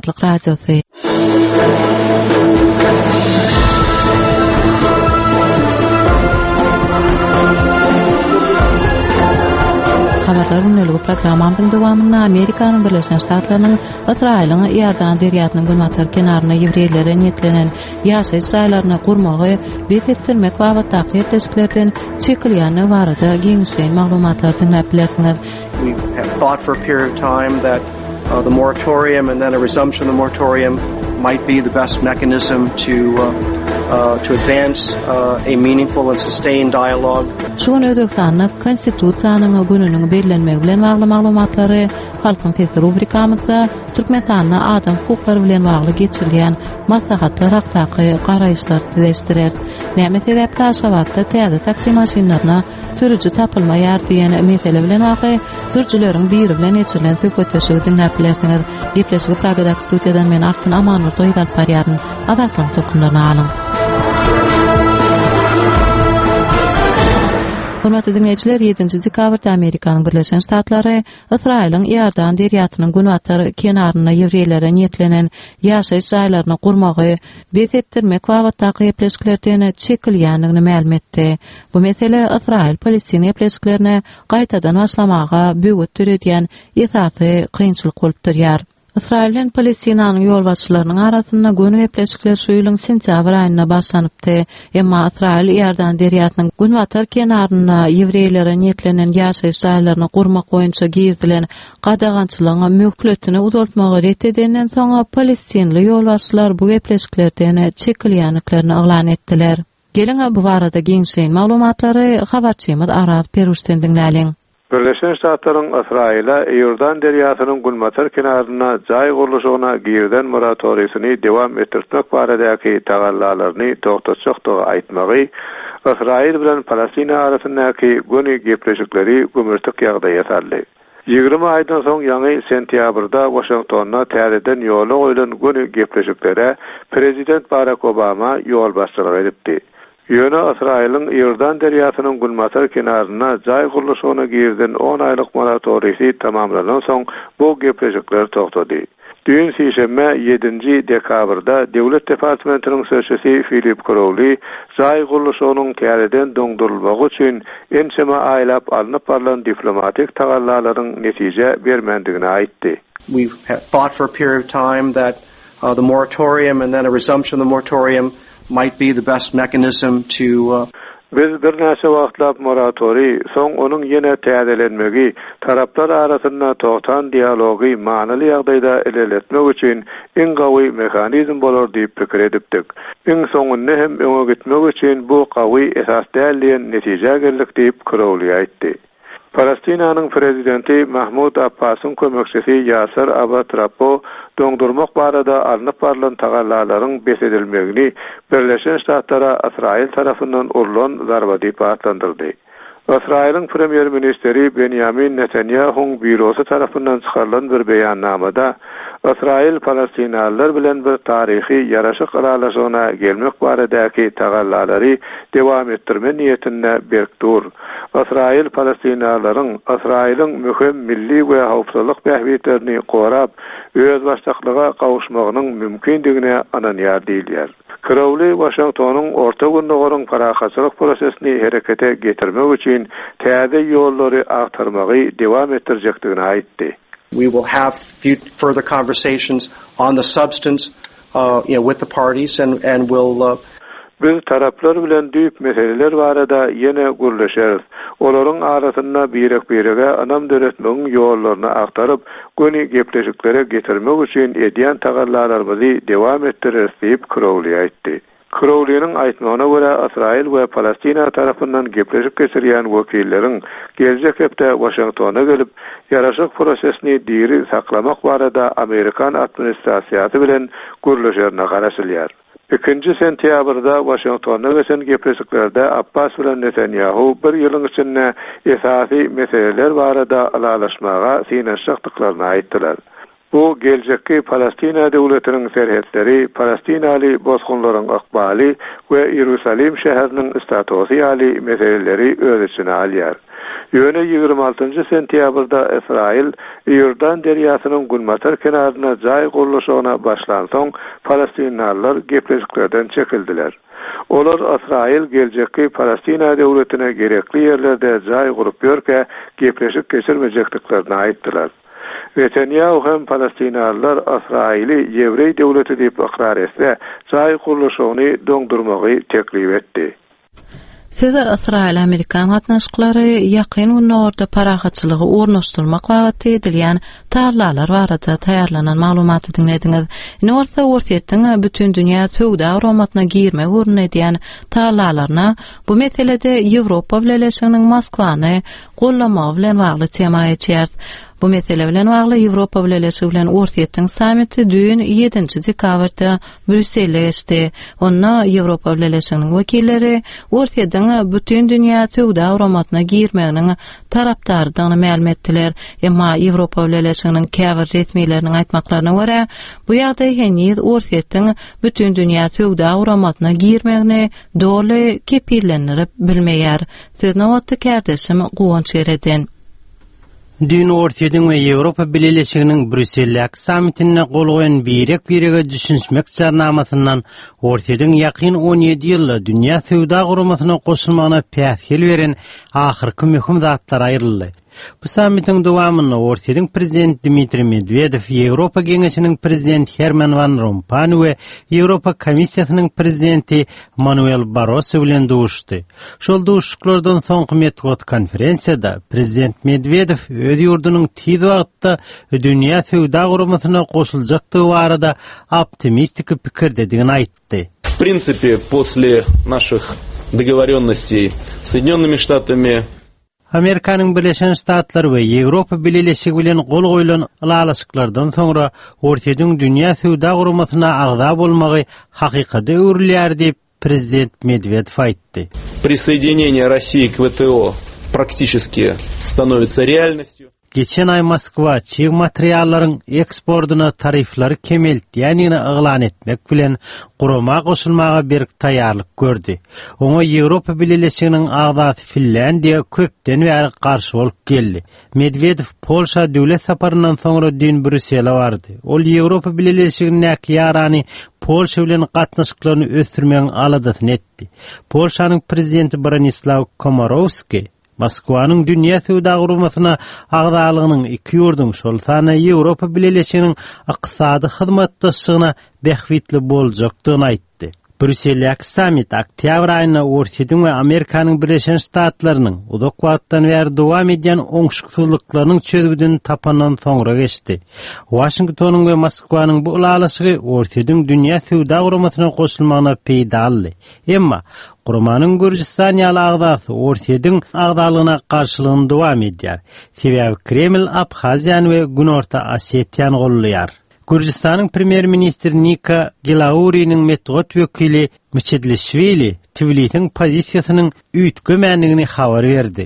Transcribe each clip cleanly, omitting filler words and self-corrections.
Azadlyk Radiosu. Habarların ölgü programamyň dowamynda Amerikanyň Birleşen Ştatlarynyň Israýlyň ýardan derýatynyň gulmatar kenarına ýewreýlere niýetlenen ýaşaýyş jaýlaryny gurmagy beýletdirmek wagtda ýetleşiklerden çekilýäni barada giňişen maglumatlar dinläp bilersiňiz. We have thought for a period of time that the moratorium and then a resumption of the moratorium might be the best mechanism to advance a meaningful and sustained dialogue. Şuň ödeksanlyk konstitusiýanyň gününiň bellenmegi bilen bagly maglumatlary halkyň sesi rubrikamyzda Türkmenistanyň adam hukuklary bilen bagly geçirilýän maslahatlar hakdaky garaýyşlar sizleşdirer. Näme sebäpli Aşgabatda täze taksi maşinlaryna sürücü tapylmaýar diýen mesele bilen bagly sürücüleriň biri bilen geçirilen söhbetleşigi dinläp bilersiňiz. Gepleşigi Pragadaky studiýadan men Akyn Amanur toýdap barýaryn adatlyň tokunlaryny alyň. Hormatly dinleyijiler, 7-nji dekabrda Amerikanyň Birleşen Ştatlary Israýlyň ýardan derýatynyň günwatar kenaryna ýewreýlere niýetlenen ýaşaýyş jaýlaryny gurmagy beýletdirmek wagtdaky ýepleşiklerden çekilýänini ma'lum etdi. Bu mesele Israýl-Palestin ýepleşiklerini gaýtadan başlamaga böwet türedýän esasy kynçylyk bolup durýar. Israýlyň Palestinanyň ýolbaşçylarynyň arasynda göni ýepleşikler şu ýylyň sentýabr aýyna başlanypdy. Emma Israýl ýardan derýatynyň günwatar kenaryna ýewreýlere niýetlenen ýaşaýyş jaýlaryny gurmak boýunça giýizilen gadagançylygyň möhkletini uzaltmagy ret edenden soňra Palestinli ýolbaşçylar bu ýepleşiklerden çekilýänliklerini oglan etdiler. Geliň bu barada giňişen maglumatlary habarçymyz Araz Peruşden dinläliň. Birleşen Ştatlaryň Israýla Ýordan derýasynyň gulmatar kenaryna jaý guruluşyna girden moratoriýasyny dewam etdirmek baradaky tagallalaryny togtatjakdygy aýtmagy Israýl bilen Palestina arasyndaky göni gepleşikleri gömürtük ýagdaýa saldy. 20 aýdan soň ýaňy sentýabrda Washingtonna täzeden ýola goýulan göni gepleşiklere Prezident Barack Obama ýol başçylyk edipdi. Ýöne Israýlyň Ýordan derýasynyň gulmatar kenaryna jaý guruluşyna girden 10 aýlyk moratoriýasy tamamlanan soň bu gepleşikler togtady. Dün sişeme 7-nji dekabrda Döwlet Departamentiniň sözçüsi Philip Crowley jaý guruluşynyň täzeden doňdurulmagy üçin ençeme aýlap alnyp barylan diplomatik tagallalaryň netije bermendigini aýtdy. We have thought for a period of time that the moratorium and then a resumption of the moratorium might be the best mechanism to biz bir näçe wagtlap moratori soň onuň ýene täzelenmegi taraplar arasynda togtan dialogy manaly ýagdaýda ilerletmek üçin iň gawy mexanizm bolar diýip pikir edipdik. Iň soňunda hem öňe gitmek üçin bu gawy esas däliýän netije geldik diýip Crowley aýtdy. Palestinanyň prezidenti Mahmud Abbasyň kömekçisi Yasser Arafat doňdurmak barada alnyp barylan tagallalaryň besedilmegini Birleşen Ştatlara Israýl tarapyndan urulan zarba diýip atlandyrdy. Israýlyň premier ministeri Benjamin Netanyahu'ň bürosy tarapyndan çykarylan bir beýannamada Israýl Palestinalılar bilen bir tarihi ýaraşyk aralaşygyna gelmek baradaky tagallalary dewam etdirme niýetinde berkdir. Israýl Palestinalylaryň Israýlyň möhüm milli we howpsuzlyk bähbitlerini gorap, öz başlyklyga gawuşmagynyň mümkindigine ananýar diýilýär. Crowley Washingtonyň orta gündägiň parahatçylyk prosesini herekete getirmek üçin täze ýollary agtarmagy dewam etdirjekdigini aýtdy. We will have further conversations on the substance with the parties and we'll biz taraplar bilen düýp meseleler barada ýene gurulşýarys. Olaryň arasynda birek-birege anam döretmegiň ýollaryny agtaryp, göni gepleşiklere getirmek üçin edýän tagallarlarymyzy dewam etdireriz diýip Crowley aýtdy. Crowley'nin aýtmagyna görä Israýl we Palestina tarapyndan gepleşip geçirýän wekilleriň geljek hepde Washingtona gelip ýaraşyk prosesini diri saklamak barada Amerikan administrasiýasy bilen gurulşýaryna garaşylýar. 2-nji sentýabrda Washingtonda geçen gepleşiklerde Abbas bilen Netanyahu bir ýylyň içinde esasy meseleler barada alalaşmaga synaşykdyklaryny aýtdylar. Bu gelecekki Palestina döwletiniň serhetleri, Palestinaly bozgunlaryň akbaly we Ýerusalim şäheriniň statusy ýaly meseleleri öz içine alýar. Ýöne 26 sentýabrda Israil Ýordan derýasynyň Gunmatar kenaryna jaý gurulşyna başlansoň Palestinalılar gepleşiklerden çekildiler. Olar Israil gelecekki Palestina döwletine gerekli ýerlerde jaý gurup ýörke gepleşik geçirmejekliklerini aýtdylar. Netanyahu hem Palestinalılar İsrail'i Ýewrey döwleti diýip ikrar etse, jaý gurulşyny doňdurmagy teklip etdi. Size İsrail Amerikan gatnaşyklary ýakyn günlerde parahatçylygy ornaşdyrmak wagty edilýän tarlalar barada taýarlanan maglumaty dinlediňiz. Ine bolsa Orsetdiň bütün dünýä söwda aromatyna girmek urun edýän tarlalarna bu meselede Ýewropa Birleşiginiň Moskwany gollamagy bilen bagly tema geçýär. Bu mesele bilen bagly Ýewropa Birleşigi bilen Orsetdiň samiti dün 7-nji dekabrda Brüsselde geçdi. Onda Ýewropa Birleşiginiň wekilleri Orsetdiň bütün dünýä söwda aromatyna girmeginiň tarapdarydygyny ma'lum etdiler. Emma Ýewropa Birleşiginiň käbir resmiýetleriniň aýtmaklaryna görä, bu ýagdaý henüz Orsetdiň bütün dünýä söwda aromatyna girmegini doly kepillendirip bilmeýär. Sözni wagty kärdeşim Guwanç Ereden. Dün Orsetdiň we Ýewropa Birleşiginiň Brüsseldäki samitine gol goýan birege düşünmek jarnamasyndan Orsetdiň ýakyn 17 ýylda dünýä söwda guramasyna goşulmagyna päsgel beren ahyrky möhüm zatlar aýryldy. Bu samitiň dowamyny Orsetdiň prezident Dmitri Medvedew, Ýewropa Geňeşiniň prezidenti Herman Van Rompuy we Ýewropa Komissiýasynyň prezidenti Manuel Barroso bilen duşdy. Şol duşuklardan soňky metod konferensiýada prezident Medvedew öz ýurdunyň tiz wagtda dünýä söwda guramasyna goşuljakdygy barada optimistik pikirdedigini aýtdy. В принципе, после наших договоренностей с Соединенными Штатами Amerikanyň Birleşen Ştatlary we Ýewropa Birleşigi bilen gol goýulan alaşyklardan soňra Orsetdiň dünýä söwda guramasyna agza bolmagy hakykata öwrilýär diýip prezident Medvedew aýtdy. Присоединение России к ВТО практически становится реальностью. Geçen ay Moskwa çiğ materiallaryň eksportyna tariflary kemeltýänini yglan etmek bilen gurama goşulmaga bir taýýarlyk gördi. Oňa Ýewropa Birleşiginiň agzasy Finlandiýa köpden bäri garşy bolup geldi. Medvedew Polşa döwlet saparyndan soňra dün Brüssele bardy. Ol Ýewropa Birleşiginiň ýarany Polşa bilen gatnaşyklaryny ösdürmegiň aladasyny etdi. Polşanyň prezidenti Bronislaw Komorowski Moskwanyň dünýä söwda guramasyna agdalygynyň iki ýurdun şol sany Ýewropa Birleşiginiň ykdysady hyzmatdaşlygyna bähwitli boljakdygyny aýtdy. Brüsseldäki samit oktyabr aýyna Orsetdiň we Amerikanyň Birleşen Ştatlarynyň uzak wagtdan bäri dowam edýän oňşuksyzlyklarynyň çözgüdini tapandan soňra geçdi. Washingtonyň we Moskwanyň bu ulaşygy Orsetdiň dünýä söwda guramasyna goşulmagyna peýda aldy. Emma Gurmanyň Gürjistan ýaly agdasy Orsetdiň agdalygyna garşylygyny dowam edýär. Sebäbi Kreml Abhaziýany we Günorta Osetiýany gollaýar. Gürjistanyň premier ministri Nika Gelauriýanyň metod wekili Mechedlishvili Tbilisiň pozisiýasynyň üýtgemenligini habar berdi.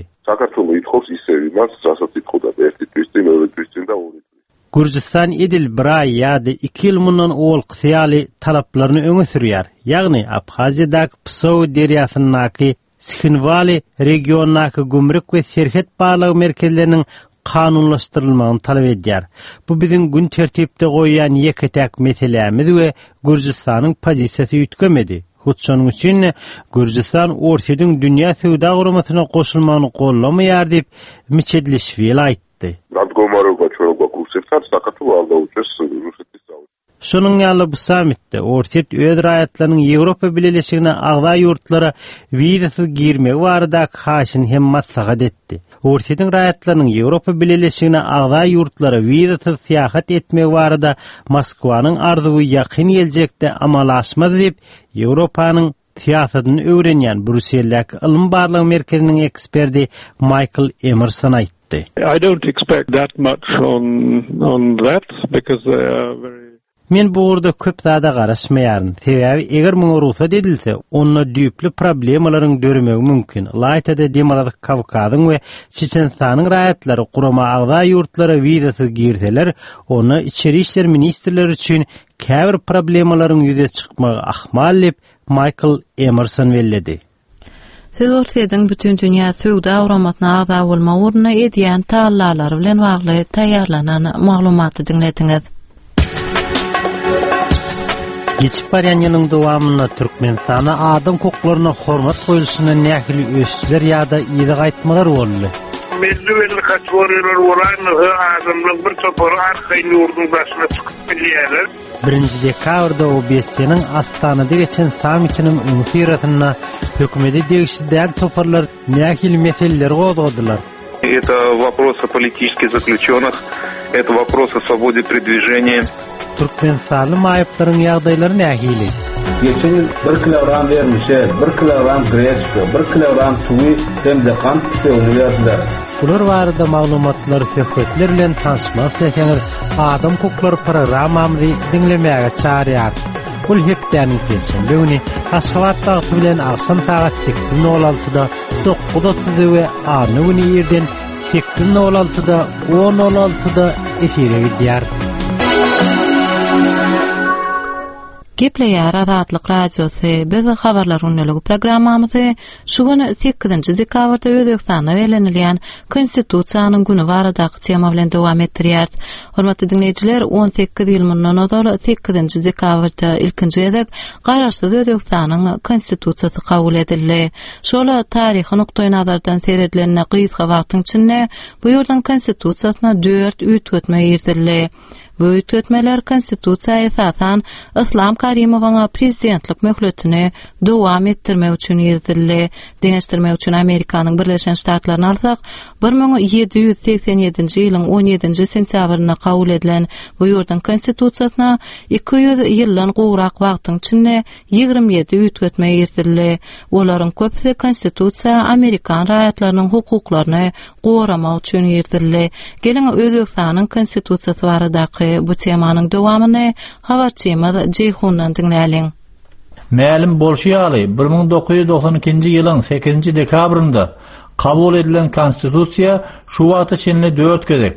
Gürjistan edil bir ay ýa-da 2 ýyl mundan olqysyaly talaplaryny öňe sürýär. Ýagny Abhaziýadaky Psov derýasynyňky Skinvali regionunaky gümrük we serhet barlygy merkezleriniň kanunlaşdyrylmagyny talap edýär. Bu biziň gün tertipde goýan ýeketäk meselemiz we Gürjistanyň pozisiýasy üýtgemedi. Şonuň üçin Gürjistan Orsetdiň dünýä söwda guramasyna goşulmagyny gollamaýar diýip Mechedlishvili aýtdy. Şonuň ýaly bu samitde Orset öz raýatlarynyň Ýewropa Birleşigine agza ýurtlara wizasyz girmegi baradaky haşyny hem maslahat etdi. Orsetdiň raýatlarynyň Ýewropa Birleşigine agza ýurtlara wizasyz syýahat etmegi barada Moskwanyň arzuwy ýakyn geljekde amalaşmaz diýip Ýewropanyň siýasatyny öwrenýän Brüsseldäki Ilm barlygy merkeziniň eksperti Michael Emerson aýtdy. I don't expect that much on that because they are very Men bu urda köp zada garaşmaýaryn. Sebäbi eger muňa ruhsat edilse, onda düýpli problemlaryň dörmegi mümkin. Laýtada Demokratik Kavkazyň we Çeçenistanyň raýatlary Gurama agza ýurtlara wizasyz girseler, onu içeri işler ministrleri üçin käbir problemlaryň ýüze çykmagy ahmal dep Michael Emerson belledi. Siz ortadan bütün dünya söwda awramatyna agza bolma urna edýän taýlarlar bilen bagly taýýarlanan maglumaty dinlediňiz. Geçip baryan ýylyň dowamyna Türkmenistana adam hukuklaryna hormat goýulşyna nähili ösçüler ýa-da ýygy gaýtmalar boldy. Belli kategoriler olan adamlar bir topar arkayn ýurdun başyna çykyp gelýärler. 1 dekabrda OBS-nyň Astanada geçen samitiniň umfiratyna hökümeti degişli däl toparlar nähili meseleler gozgadylar. Это вопросы политических заключенных, это вопросы свободы передвижения. Türkmenistanly maýyplaryň ýagdaýlary nähili? Geçen ýyl 1 kilogram vermişler, 1 kilogram greçka, 1 kilogram tuwy hem de kant söýülýärler. Ular barada maglumatlary söhbetler bilen tanışmak isleýäňer adam hukuklary programmamy dinlemäge çağırýar. Bul hepdäniň peşinde uni Aşgabat bagty bilen akşam saat 8:06-da 9:30 we anyny ýerden 8:06-da 10:06-da efire gidýär. Gepleýär Azatlyk radiosy biz habarlar unneligi programmamyzy şu güni 8-nji dekabrda Özbekistanda belenilýän Konstitusiýanyň güni baradaky tema bilen dowam etdirýär. Hormatly dinleýijiler, 18 ýyl mundan öňe 8-nji dekabrda ilkinji edek garaşsyz Özbekistanyň konstitusiýasy kabul edildi. Şola taryhy noktaý nazardan seyredilen gysga wagtyň içinde bu ýurduň konstitusiýasyna 4 ütgötme ýertildi. Bu ütgötmeler konstitusiýa esasan Islam Karimowaň prezidentlik möhletini dowam etdirmek üçin ýertildi. Deňeşdirmek üçin Amerikanyň Birleşen Ştatlaryny alsak, 1787-nji ýylyň 17-nji sentýabryna kabul edilen bu ýurduň konstitusiýasyna 200 ýyldan gowrak wagtyň içinde 27 ütgötme ýertildi. Olaryň köpüsi konstitusiýa Amerikan raýatlarynyň hukuklaryny goramak üçin ýertildi. Gelin Özbekistanyň konstitusiýasy baradaky bu temanyň dowamyny habarçymyz Jeyhundan dinläliň. Mälim bolşýaly 1992-nji ýylyň 8-nji dekabrynda kabul edilen konstitusiýa şu wagta çenli 4 gezek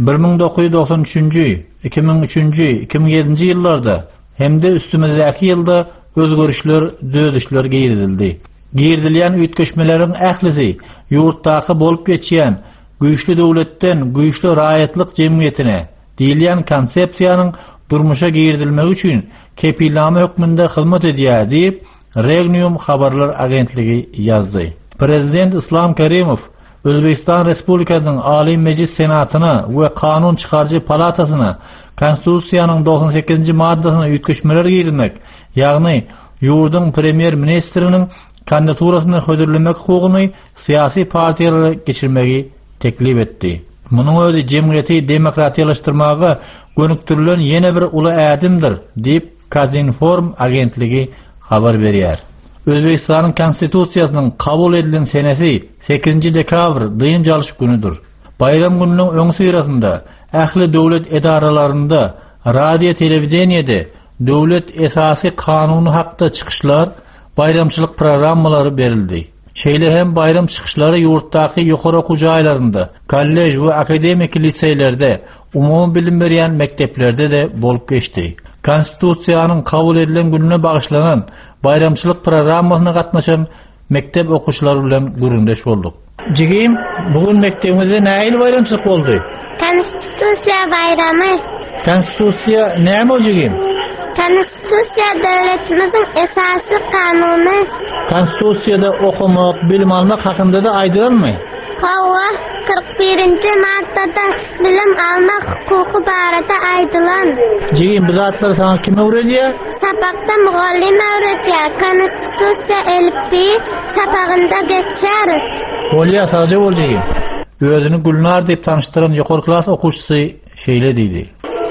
1993-nji, 2003-nji, 2007-nji ýyllarda hemde üstümizdäki ýylda özgörüşler, düzüşler giýirildi. Giýirilýän ütgeşmeleriň ählisi ýurtdaky bolup geçýän güýçli döwletden güýçli raýatlyk jemgyýetine diýilýän konsepsiýanyň durmuşa giýirilmegi üçin kepillama hökmünde hyzmat edýär diýip Regnum habarlar agentligi ýazdy. Prezident Islam Karimow Özbekistan Respublikasynyň Aly Mejlis Senatyna we Kanun çykarjy palatasyna konstitusiýanyň 98-nji maddasyna ütgeşmeler giýdirmek, ýagny ýurdun premier ministriniň kandidaturasyny hödürlemek hukugyny syýasy partiýalary geçirmegi teklip etdi. Munyň özi jemgyýeti demokratiýalaşdyrmaga gönüktirilen ýene bir uly ädimdir diýip Kazinform agentligi habar berýär. Özbekistanyň konstitusiýasynyň kabul edilen senesi 8-nji dekabr dyňjalış günüdür. Bayram gününiň öň syrasynda ähli döwlet edaralarynda, radio telewizionyada döwlet esasy kanuny hakda çykyşlar, bayramçylyk programmalary berildi. Şeýle hem bayram çykyşlary ýurtdaky ýokary okuw jaýlarynda, kollej we akademik liseýlerde, umumy bilim berýän mekteplerde de bolup geçdi. Konstitusiýanyň kabul edilen gününe bagyşlanan bayramçylyk programmasyna gatnaşan mektep okuwçylary bilen göründeş boldyk. Jigim, bugün mektebimizde näil bayramçylyk boldy? Konstitusiýa bayramy. Konstitusiýa näme jigim? Konstitusiýa döwletimiziň esasy kanuny. Konstitusiýada okumak, bilim almak hakynda da aýdyrylmy? Hawa 41-nji maddada bilim almak hukuky barada aýdylan. Jigim, bu zatlar sana kim öwredýär? Sapakda mugallim öwredýär. Konstitusiýa elbisi sapagynda geçer. Bolýa saja bol jigim. Özüni Gülnar diýip tanıştyran ýokary klas okuwçysy şeýle diýdi.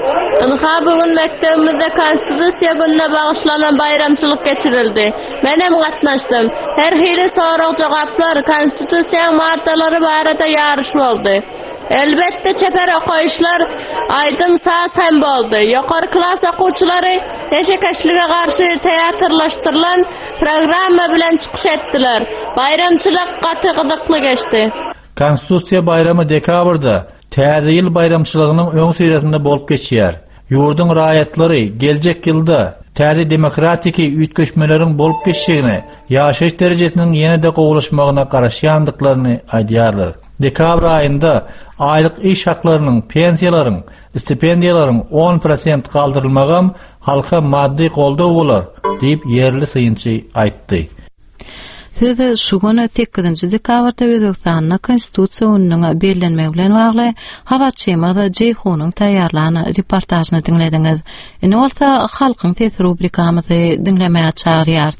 Ilha bugün mektebimizde konstitusiya gününe bağışlanan bayramçılık geçirildi. Ben hem gatnaşdym. Her hili sorak jogaplar konstitusiya maddelary barada ýarış boldy. Elbette çeper oqoyuşlar aydın sağ boldu. Yuqarı klas oquvchilari eşekeşlige qarşı teatrlaştırılan programma bilen çıkış ettiler. Bayramçılık qatıqdıqlı geçti. Konstitusiya bayramı dekabrda täze ýyl bayramçylygynın öň süýretinde bolup geçýär. Ýurdun raýatlary geljek ýylda täze demokratiki üýtgeşmeleriň bolup geçýägine, ýaşaýyş derejesiniň ýene-de gowulaşmagyna garaşýandyklaryny aýdýarlar. Dekabr aýynda aýlyk iş haklarynyň, pensiýalaryň, stipendiýalaryň 10% galdyrylmagam halka maddi goldaw bolar diýip ýerli syýynçy aýtdy. Siz şu güni 8-nji dekabrda Özbekistanyň konstitusiýasynyň bellenmegi bilen bagly Hawat Şemada Jeyhunyň taýýarlany reportajyny dinlediňiz. Ine bolsa halkyň ses rubrikamyzy dinlemäge çagyrýar.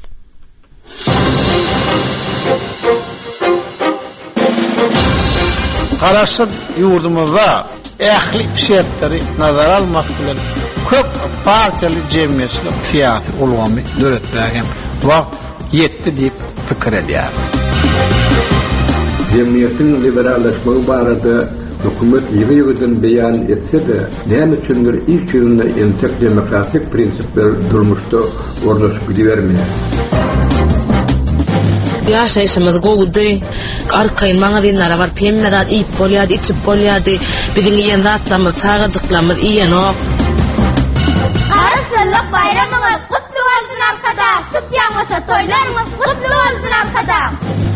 Garaşyk ýurdumyzda ähli şertleri nazar almak bilen köp partiýaly jemgyýetçilik syýasy ulgamy döretmäge wagt ýetdi diýip pikir edýär. Jemgyýetiň liberallaşmagy barada hökümet ýygy-ýygydan beýan etse-de, näme üçindir ilk ýylda entek demokratik prinsipler durmuşda ornaşyp gidibermeýär. Yaşayışımız goğudu, arkayın maňa dinlara var, pemmedat, ip bolýady, içip bolýady, biziň ýen zatlarymyz, çağajyklarymyz iýenok. Araslyk bayramyňyz kutly bolsun arkadaş, süt ýaňlaşa toýlarymyz kutly bolsun arkadaş.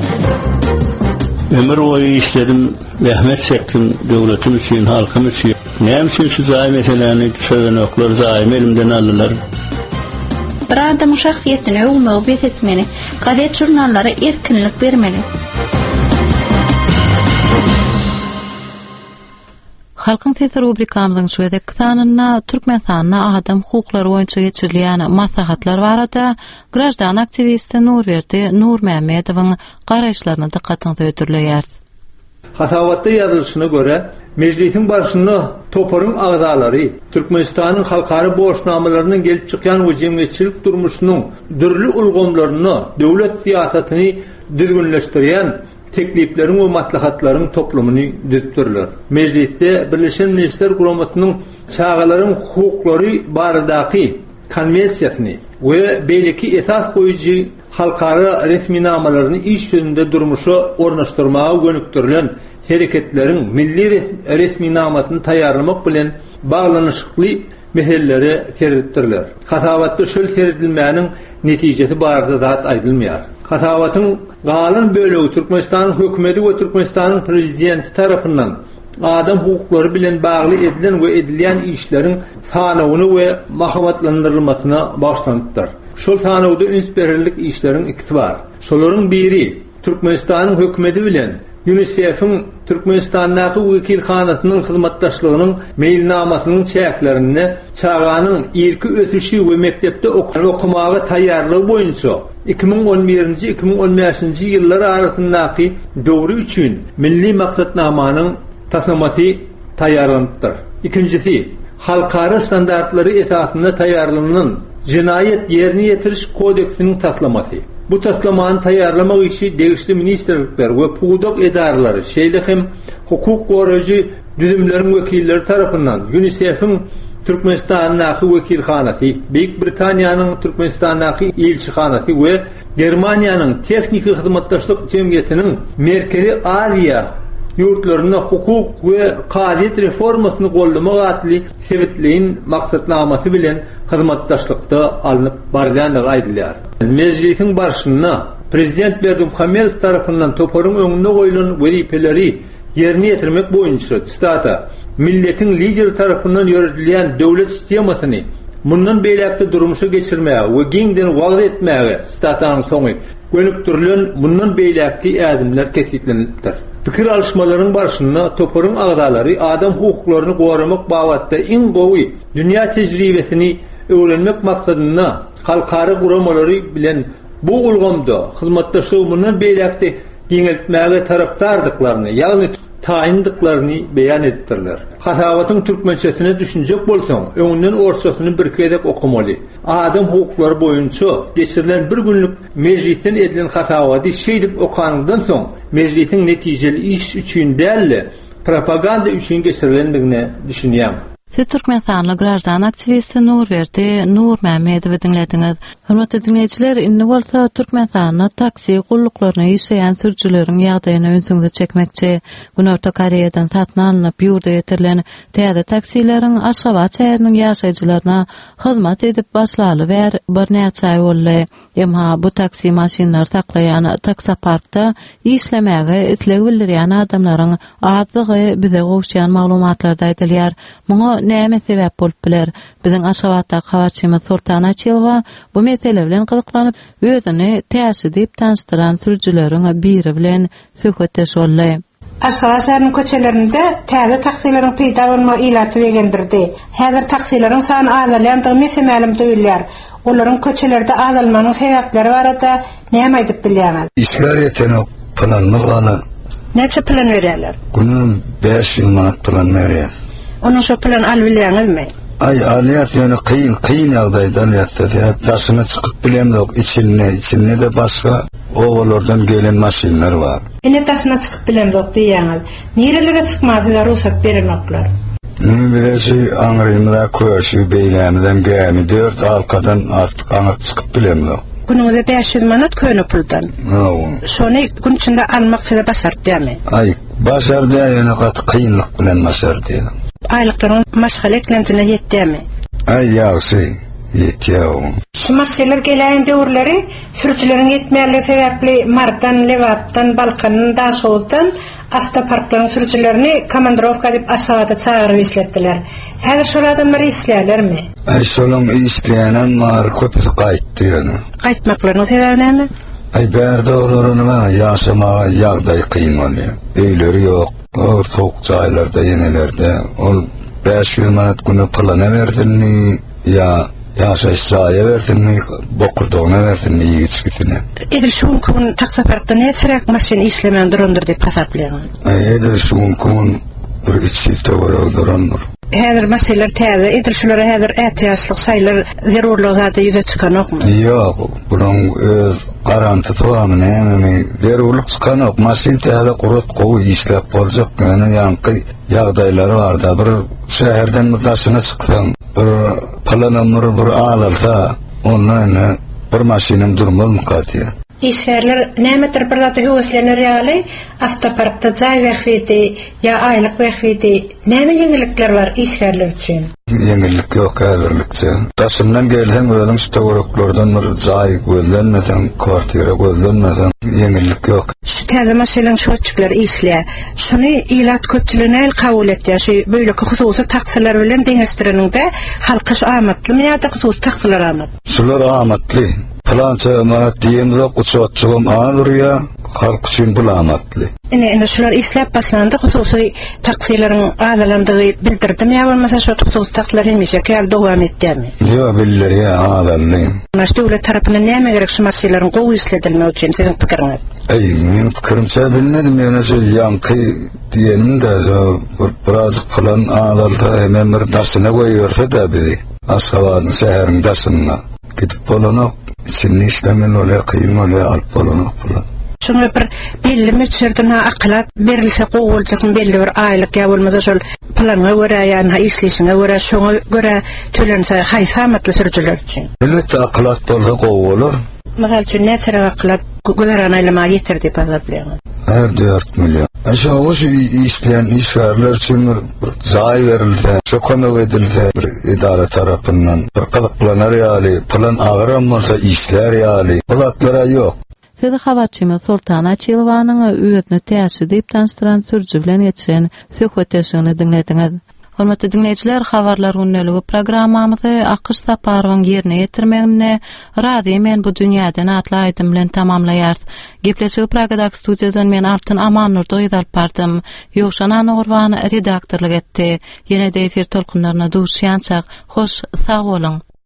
Ömür boyu işledim, rahmet çektim döwletim üçin, halkym üçin. Näme üçin şu zaýy meselelerini söýlenoklar zaýy elimden aldylar. Bir adam şahsiýetini öwmegi betmeli, gadet jurnallara erkinlik bermeli. Halkyň sesi rubrikamyzyň şu edek sanyna Türkmenistanyna adam hukuklary boýunça geçirilýän maslahatlar barada grajdan aktivisti Nurberdi Nurmehmedowyň garaýşlaryna dikkatyňizi ötürleýär. Hasawatda ýazylyşyna göre meclisin başynda toparyň agzalary Türkmenistanyň halkary borçnamalarynyň gelip çykýan we jemgyýetçilik durmuşynyň dürli ulgamlaryny, döwlet siýasatyny düzgünleşdirýän tekliplerin ve maslahatların toplumunu düztürler. Mecliste Birleşen Milletler Guramatynyň çağalaryň hukukları baradaki konvensiýasyny we beýleki esas goýuji halkara resminamalaryny iş ýönünde durmuşy ornaşdyrmaga gönüktirilen hereketleriň milli resminamatyny taýýarlamak bilen baglanyşykly meseleleri seredipdirler. Hasawatda şol seredilmäniň netijesi barada zat aýdylmaýar. Hasawatyň galan bölegi Türkmenistanyň hökümeti we Türkmenistanyň prezidenti tarapyndan adam hukuklary bilen bagly edilen we edilýän işleriň sanawyny we mahamatlandyrylmasyna başlandylar. Şol sanawda üns berillik işleriň ikisi bar. Şolaryň biri Türkmenistanyň hökümeti bilen UNICEF'in Türkmenistan'daki wekilhanasynyň hyzmatdaşlygynyň meýilnamasynyň çäklerini çağanyň ilki ötüşi we mektepde okumaga taýýarlygy boýunça 2011-2015 ýyllar arasyndaky döwri üçin milli maksatnamanyň tasnamasy taýýarlandyr. İkincisi, halkara standartlary esasynda taýýarlanan Jinaýet ýerine ýetiriş kodeksiniň taslamasy. Bu taslamany taýýarlamak işi degişli ministrlikler we puwdak edaralary, şeýle hem hukuk goraýjy düzümleriň wekilleri tarapyndan UNICEF'in Türkmenistan'daki wekilhanasy, Büyük Britaniýanyň Türkmenistan'daki elçihanasy we Germaniýanyň Teknik hyzmatdaşlyk jemgyýetiniň Merkezi Aziýa ýurtlaryna hukuk we kadet reformasyny gollamak atly sebitliğin maksatnamasy bilen hyzmatdaşlykda alınıp barýandygy aýdylýar. Meclisin başyna Prezident Berdimuhamedov tarapyndan toparyň öňünde goýulan wezipeleri ýerine ýetirmek boýunça stata milletin lideri tarapyndan ýöretilýän döwlet sistemasyny mundan beýlekde durmuşa geçirmäge we giňden wagt etmäge statanyň soňy gönüktirilen mundan beýlekki ädimler kesitlenipdir. Pikir alışmalaryň başyna toparyň agzalary adam hukuklaryny goramak babatda iň gowy dünýä tejribesini öwrenmek maksadyna halkary guramalary bilen bu ulgamda hyzmatdaşlygy mundan beýlekde giňeltmäge tarapdardyklaryny, ýagny taýindyklaryny beýan etdirler. Hasawatyň türkmençesine düşünjek bolsaň, öňünden orçasyny bir kedek okumaly. Adam hukuklary boýunça geçirilen bir günlük meclisten edilen hasawaty şeýdip okanyndan soň, meclisin netijeli iş üçin däl, propaganda üçün geçirilendigine düşünýär. Siz Türkmenistanly grajdan aktivisti Nurverdi Nur Mehmedowy dinlediniz. Hörmetli dinleyijiler, indi bolsa Türkmenistanyň taksi gulluklaryny işleýän sürücüleriň ýagdaýyna öňsüňizi çekmekçi. Günörtü Koreýadan satyn alynıp ýurda getirilen täze taksileriň Aşgabat şäheriniň ýaşaýjylaryna hyzmat edip başlaly ber bir näçe aý boldy. Emma bu taksi maşinleri taklayan taksoparkda işlemäge itleg bildirýän adamlaryň azdygy bize gowşaýan maglumatlarda aýdylýar. Muňa näme sebäp bolup biler? Biziň Aşgabatda habarçymyz Sultana Çelwa bu mesele bilen gyzyklanıp özüni täze diýip tanıştyran sürücüleriň biri bilen söhbetdeş boldy. Aşgabat köçelerinde täze taksilerin peýda bolma ilaty begendirdi. Häzir taksilerin sany azalýandygy meselem diýilýär. Olaryň köçelerde azalmanyň sebäpleri barada näme aýdyp bilýärler? İsler ýeteni planlygany. Näçe plan berýärler? Günüm 5 ýyl manat plan berýär. Onun şu plan albilýäňizmi? Ay aliyat yani kıyın ýagdaýda aliyat taşına çıkıp bilemdok içine de başka oğullardan gelen maşinler var. Ine taşına çıkıp bilemdok diýäňiz. Nerelere çıkmasylar ruhsat berenoklar? Ne bilesi anrymda köşü beýlemden gämi 4 halkadan artık aňyp çıkıp bilemdok. Günüňizde 500 manat köýne puldan. Şonu gün içinde almakçyda başardymy? Ay başardy ýa-ni gat kıyınlyk bilen başardy. Aylıklaryň maşgal eklentine ýetdimi? Ay ýagşy, ýetýär. Şu maşgalar gelen döwürleri sürücüleriň ýetmeýärligi sebäpli Mardan, Lewatdan, Balkanyň da soğukdan avtoparklaryň sürücülerini komandirovka diýip Aşgabatda çağırıp isletdiler. Häzir şol adamlar isleýärlermi? Ay şolaň isleýänen mar köpüsi gaýtdy ýa-ni. Gaýtmaklaryň sebebi näme? Ay bärde olaryny ýaşamaga ýagdaý kıyyn bolýar. Eýleri ýok. O soğuk çaylarda yenelerde ol 5 ýyl manat güne plana berdinmi ya yaşaýşaýa berdinmi bokurdogyna berdinmi ýigitine. Edil şu gün taksoparkda näçerek maşin işlemän durandyr diýip hasaplaýan. Edil şu gün bir 3 ýyl durandyr. Häzir meseleler täze, edil şulara häzir ätiýaçlyk saýlar zerurlyk zady ýüze çykanokmy? Ýok, bunyň öz garanty togamy näme zerurlyk çykanok, maşin täze gurat gowy işläp boljak, ýani ýanky ýagdaýlary barda bir şäherden mutaşyna çyksaň, bir planamyr bir alsa, ondan bir maşinem durmaly kaýdy. İşgärler nämedir bir zat höweslenýär ýaly, avtoparkda jaý wagty ýa aýlyk wagty, näme ýeňillikler bar işgärler üçin? Ýeňillik ýok häzirlikçe. Taşymdan gelsen özüň stowroklardan bir jaý gözlenmesen, kwartira gözlenmesen, ýeňillik ýok. Şu täze maşynyň şoççuklar işleýär. Şuny ilat köpçüligine kabul etýär. Şu böyle hususy taksiler bilen deňestireninde halky amatlymy ýa-da hususy taksiler amat? Şular amatly. Plança manat diýemde uçatçylym alyrýa, halk üçin bulamatly. Ene şular işläp başlandy, hususy taksileriň azalandygy bildirdimi ýa bolmasa şu hususy taksiler hemmeşe käl dowam etdimi? Ýa bildirýär azally. Maş döwlet tarapyndan näme gerek şu maşinleriň gowy işledilmegi üçin siziň pikiriňiz? Ay, men pikirimçe bilmedim ýa-ni şu ýanky diýenimde biraz plan azalda hemen bir daşyna goýýarsa da bizi Aşgabatyň şäheriniň daşyna gidip bolanok. İçinde işlemen olaya kıyım olaya alıp bolanok bulan. Şunu bir belli müçerden aklat berilse qoğulcakın belli bir aylık ya olmasa şol plana göre yani işleyişine göre şuna göre tölense haysamatlı sürücüler için. Elbette aklat bolsa qoğulur. Mesela için neçere aklat göleranayla yetirdi pazarlayan. Her 4 milyon. Aşağı o işleyen işgärler için zayi verilse, şokomek edilse bir idare tarafından bir kılıklanar ýaly, plan ağıran bolsa işler ýaly. Olatlara ýok. Sizi habarçymyz Sultana Çelwanyň öýütni täze diýip tanıştyran sürücü bilen geçen söhbetdeşigini dinlediňiz. Hormatly dinleýijiler, habarlar günneligi programmamyzy Akyş Saparowyň ýerine ýetirmegine razy men bu dünýäden atlaýdym bilen tamamlaýar. Gepleşigi Pragadak studiýadan men Altyn Amannur doýdalp bardym. Ýoşan Anurwan redaktorlyk etdi. Ýene-de efir tolkunlaryna duşýançak. Hoş, sag bolun.